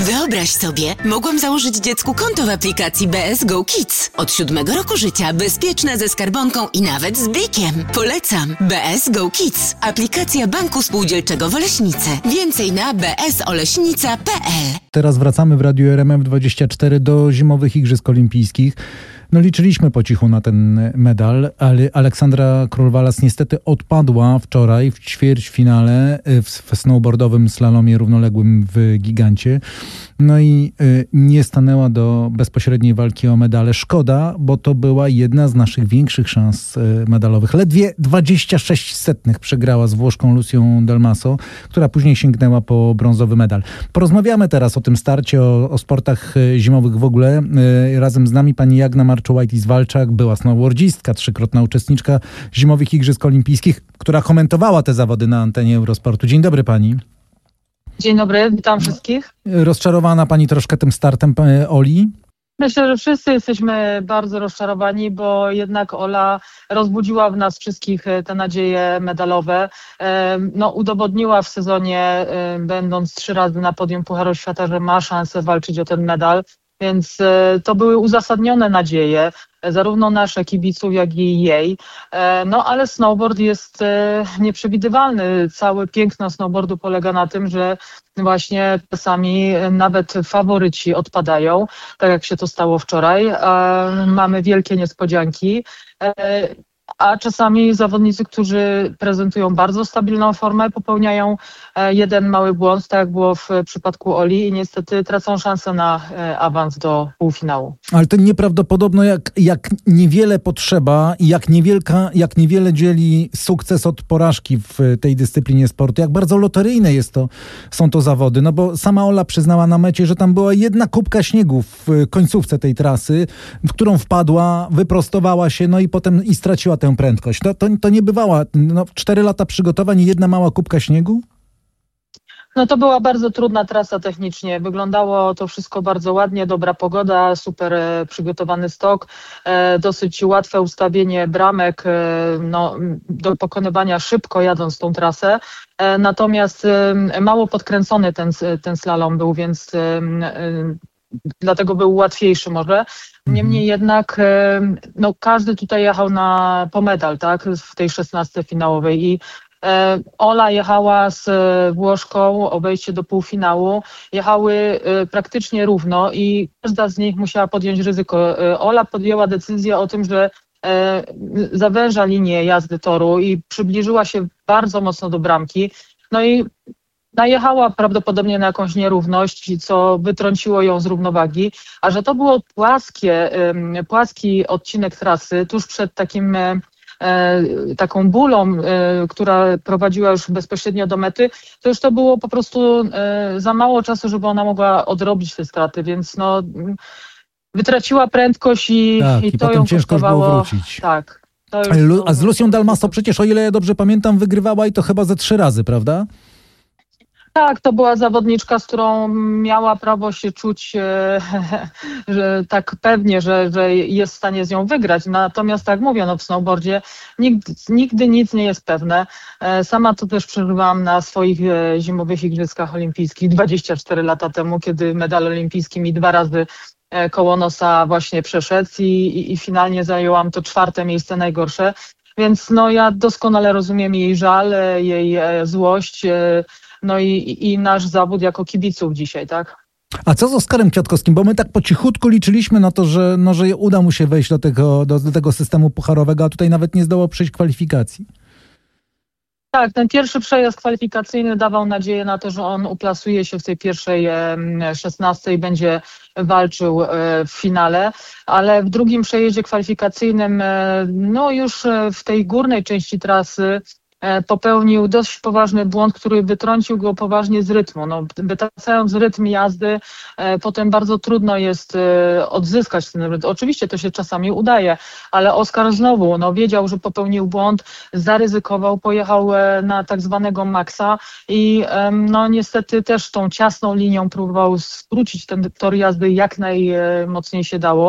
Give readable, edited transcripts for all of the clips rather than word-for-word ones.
Wyobraź sobie, mogłam założyć dziecku konto w aplikacji BS Go Kids. Od 7 roku życia bezpieczne ze skarbonką i nawet z blikiem. Polecam. BS Go Kids. Aplikacja Banku Spółdzielczego w Oleśnicy. Więcej na bsoleśnica.pl. Teraz wracamy w Radiu RMF24 do zimowych Igrzysk Olimpijskich. No liczyliśmy po cichu na ten medal, ale Aleksandra Król-Walas niestety odpadła wczoraj w ćwierćfinale w snowboardowym slalomie równoległym w gigancie. No i nie stanęła do bezpośredniej walki o medale. Szkoda, bo to była jedna z naszych większych szans medalowych. Ledwie 26 przegrała z Włoszką Lucią Del Maso, która później sięgnęła po brązowy medal. Porozmawiamy teraz o tym starcie, o sportach zimowych w ogóle. Razem z nami pani Jagna Marczułajtis-Walczak, była snowboardzistka, 3-krotna uczestniczka zimowych Igrzysk Olimpijskich, która komentowała te zawody na antenie Eurosportu. Dzień dobry pani. Dzień dobry, witam wszystkich. Rozczarowana pani troszkę tym startem Oli? Myślę, że wszyscy jesteśmy bardzo rozczarowani, bo jednak Ola rozbudziła w nas wszystkich te nadzieje medalowe. Udowodniła w sezonie, będąc 3 razy na podium Pucharu Świata, że ma szansę walczyć o ten medal. Więc to były uzasadnione nadzieje, zarówno nasze kibiców, jak i jej. Ale snowboard jest nieprzewidywalny. Całe piękno snowboardu polega na tym, że właśnie czasami nawet faworyci odpadają, tak jak się to stało wczoraj. Mamy wielkie niespodzianki. A czasami zawodnicy, którzy prezentują bardzo stabilną formę, popełniają jeden mały błąd, tak jak było w przypadku Oli, i niestety tracą szansę na awans do półfinału. Ale to nieprawdopodobne, jak niewiele potrzeba i jak niewiele dzieli sukces od porażki w tej dyscyplinie sportu. Jak bardzo loteryjne są to zawody. No bo sama Ola przyznała na mecie, że tam była jedna kubka śniegu w końcówce tej trasy, w którą wpadła, wyprostowała się, no i potem straciła tę prędkość. To nie bywała. 4 lata przygotowań i jedna mała kubka śniegu? To była bardzo trudna trasa technicznie. Wyglądało to wszystko bardzo ładnie, dobra pogoda, super przygotowany stok, dosyć łatwe ustawienie bramek do pokonywania szybko jadąc tą trasę. Natomiast mało podkręcony ten slalom był, więc dlatego był łatwiejszy może. Niemniej jednak każdy tutaj jechał po medal, tak, w tej 16 finałowej i Ola jechała z Włoszką o wejście do półfinału. Jechały praktycznie równo i każda z nich musiała podjąć ryzyko. Ola podjęła decyzję o tym, że zawęża linię jazdy toru i przybliżyła się bardzo mocno do bramki. No i najechała prawdopodobnie na jakąś nierówność, co wytrąciło ją z równowagi. A że to było płaski odcinek trasy tuż przed taką bulą, która prowadziła już bezpośrednio do mety, to już to było po prostu za mało czasu, żeby ona mogła odrobić te straty, więc wytraciła prędkość i to ją ciężko kosztowało. Było wrócić. Tak. A z Lucią Del Maso przecież, o ile ja dobrze pamiętam, wygrywała i to chyba ze 3 razy, prawda? Tak, to była zawodniczka, z którą miała prawo się czuć że tak pewnie, że jest w stanie z nią wygrać. Natomiast tak mówię, w snowboardzie nigdy nic nie jest pewne. Sama to też przeżywałam na swoich zimowych Igrzyskach Olimpijskich 24 lata temu, kiedy medal olimpijski mi 2 razy koło nosa właśnie przeszedł i finalnie zajęłam to 4. miejsce najgorsze. Więc ja doskonale rozumiem jej żal, jej złość, i nasz zawód jako kibiców dzisiaj, tak? A co z Oskarem Kwiatkowskim? Bo my tak po cichutku liczyliśmy na to, że uda mu się wejść do tego systemu pucharowego, a tutaj nawet nie zdołał przejść kwalifikacji. Tak, ten pierwszy przejazd kwalifikacyjny dawał nadzieję na to, że on uplasuje się w tej pierwszej 16 i będzie walczył w finale, ale w drugim przejeździe kwalifikacyjnym, już w tej górnej części trasy popełnił dość poważny błąd, który wytrącił go poważnie z rytmu. Wytracając rytm jazdy, potem bardzo trudno jest odzyskać ten rytm. Oczywiście to się czasami udaje, ale Oskar znowu wiedział, że popełnił błąd, zaryzykował, pojechał na tak zwanego maksa i niestety też tą ciasną linią próbował skrócić ten tor jazdy jak najmocniej się dało.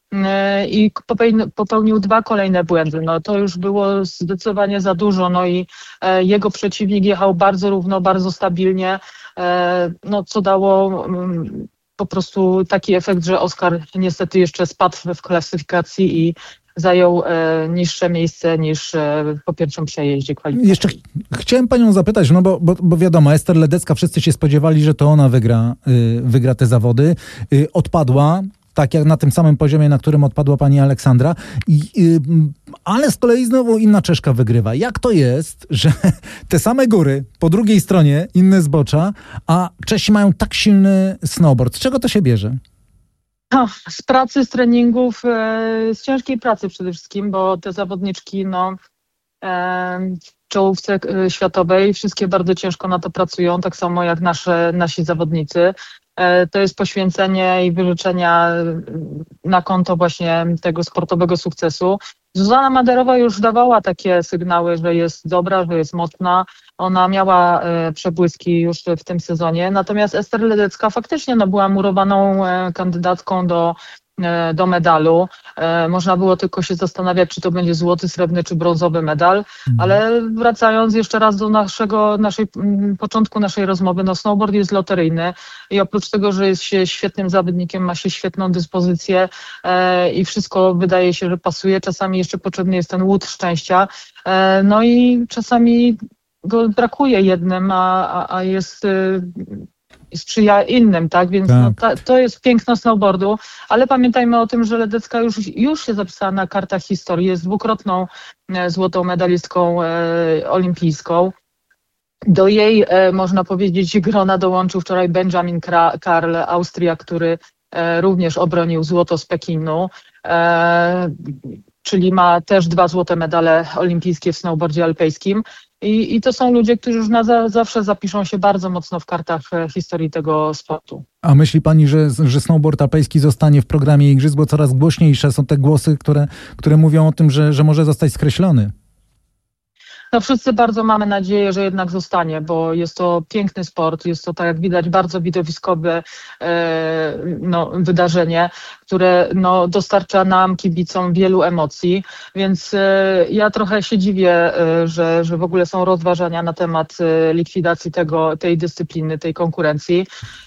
i popełnił 2 kolejne błędy. No to już było zdecydowanie za dużo, no i jego przeciwnik jechał bardzo równo, bardzo stabilnie, no co dało po prostu taki efekt, że Oskar niestety jeszcze spadł w klasyfikacji i zajął niższe miejsce niż po pierwszym przejeździe kwalifikacji. Jeszcze chciałem panią zapytać, no bo wiadomo, Ester Ledecka, wszyscy się spodziewali, że to ona wygra te zawody. Odpadła, tak jak na tym samym poziomie, na którym odpadła pani Aleksandra, ale z kolei znowu inna Czeszka wygrywa. Jak to jest, że te same góry, po drugiej stronie inne zbocza, a Czesi mają tak silny snowboard? Z czego to się bierze? Z pracy, z treningów, z ciężkiej pracy przede wszystkim, bo te zawodniczki w czołówce światowej wszystkie bardzo ciężko na to pracują, tak samo jak nasi zawodnicy. To jest poświęcenie i wyrzeczenia na konto właśnie tego sportowego sukcesu. Zuzanna Maderowa już dawała takie sygnały, że jest dobra, że jest mocna. Ona miała przebłyski już w tym sezonie. Natomiast Ester Ledecka faktycznie była murowaną kandydatką do medalu. Można było tylko się zastanawiać, czy to będzie złoty, srebrny czy brązowy medal, ale wracając jeszcze raz do początku naszej rozmowy, snowboard jest loteryjny i oprócz tego, że jest się świetnym zawodnikiem, ma się świetną dyspozycję i wszystko wydaje się, że pasuje, czasami jeszcze potrzebny jest ten łód szczęścia, no i czasami go brakuje jednym, a sprzyja innym, tak? Więc to jest piękno snowboardu, ale pamiętajmy o tym, że Ledecka już się zapisała na kartach historii, jest 2-krotną złotą medalistką olimpijską. Do jej, można powiedzieć, grona dołączył wczoraj Benjamin Karl, Austria, który również obronił złoto z Pekinu, czyli ma też 2 złote medale olimpijskie w snowboardzie alpejskim. I to są ludzie, którzy już na zawsze zapiszą się bardzo mocno w kartach historii tego sportu. A myśli pani, że snowboard alpejski zostanie w programie igrzysk, bo coraz głośniejsze są te głosy, które mówią o tym, że może zostać skreślony? Wszyscy bardzo mamy nadzieję, że jednak zostanie, bo jest to piękny sport, jest to, tak jak widać, bardzo widowiskowe wydarzenie, które dostarcza nam, kibicom, wielu emocji, więc ja trochę się dziwię, że w ogóle są rozważania na temat likwidacji tej dyscypliny, tej konkurencji.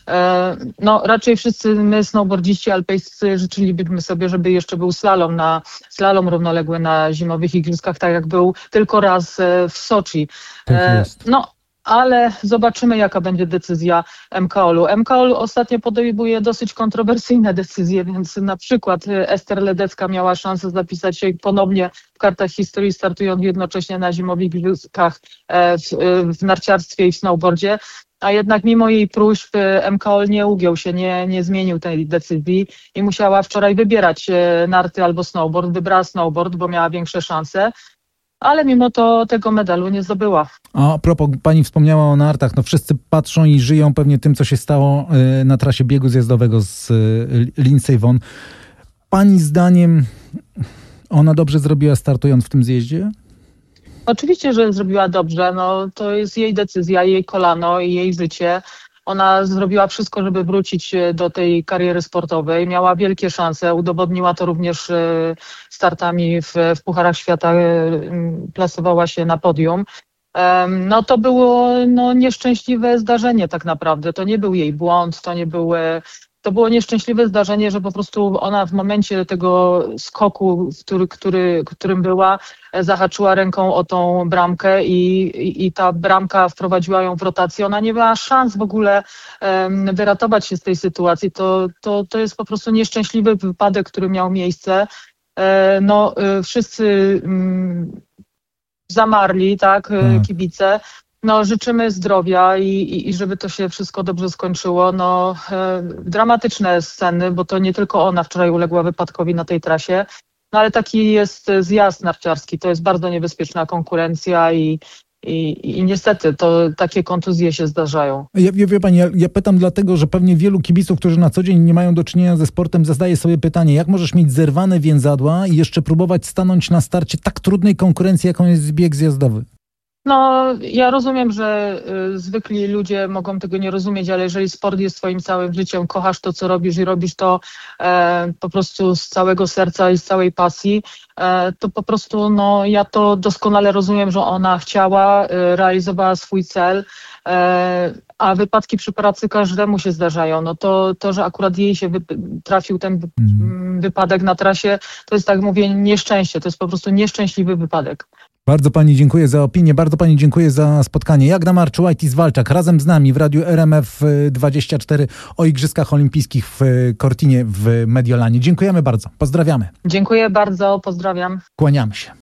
Raczej wszyscy my, snowboardziści alpejscy, życzylibyśmy sobie, żeby jeszcze był slalom równoległy na zimowych igrzyskach, tak jak był tylko raz w Soczi. Tak jest. Ale zobaczymy, jaka będzie decyzja MKOL-u. MKOL ostatnio podejmuje dosyć kontrowersyjne decyzje, więc na przykład Ester Ledecka miała szansę zapisać się ponownie w kartach historii, startując jednocześnie na zimowych igrzyskach w narciarstwie i w snowboardzie. A jednak mimo jej próśb MKOL nie ugiął się, nie zmienił tej decyzji i musiała wczoraj wybierać narty albo snowboard. Wybrała snowboard, bo miała większe szanse. Ale mimo to tego medalu nie zdobyła. A propos, pani wspomniała o nartach. Wszyscy patrzą i żyją pewnie tym, co się stało na trasie biegu zjazdowego z Lindsey Vonn. Pani zdaniem ona dobrze zrobiła, startując w tym zjeździe? Oczywiście, że zrobiła dobrze. To jest jej decyzja, jej kolano i jej życie. Ona zrobiła wszystko, żeby wrócić do tej kariery sportowej. Miała wielkie szanse. Udowodniła to również startami w Pucharach Świata. Plasowała się na podium. To było nieszczęśliwe zdarzenie tak naprawdę. To nie był jej błąd, to było nieszczęśliwe zdarzenie, że po prostu ona w momencie tego skoku, którym była, zahaczyła ręką o tą bramkę i ta bramka wprowadziła ją w rotację. Ona nie miała szans w ogóle wyratować się z tej sytuacji. To jest po prostu nieszczęśliwy wypadek, który miał miejsce. Wszyscy zamarli, tak, kibice. Życzymy zdrowia i żeby to się wszystko dobrze skończyło. Dramatyczne sceny, bo to nie tylko ona wczoraj uległa wypadkowi na tej trasie, ale taki jest zjazd narciarski. To jest bardzo niebezpieczna konkurencja i niestety takie kontuzje się zdarzają. Wie pani, ja pytam dlatego, że pewnie wielu kibiców, którzy na co dzień nie mają do czynienia ze sportem, zadaje sobie pytanie, jak możesz mieć zerwane więzadła i jeszcze próbować stanąć na starcie tak trudnej konkurencji, jaką jest bieg zjazdowy? No, ja rozumiem, że zwykli ludzie mogą tego nie rozumieć, ale jeżeli sport jest twoim całym życiem, kochasz to, co robisz i robisz to po prostu z całego serca i z całej pasji, to po prostu no, ja to doskonale rozumiem, że ona chciała, realizowała swój cel, a wypadki przy pracy każdemu się zdarzają. No to że akurat jej się trafił ten wypadek na trasie, to jest, tak mówię, nieszczęście. To jest po prostu nieszczęśliwy wypadek. Bardzo pani dziękuję za opinię, bardzo pani dziękuję za spotkanie. Jagna Marczułajtis-Walczak razem z nami w Radiu RMF24 o Igrzyskach Olimpijskich w Cortinie w Mediolanie. Dziękujemy bardzo, pozdrawiamy. Dziękuję bardzo, pozdrawiam. Kłaniamy się.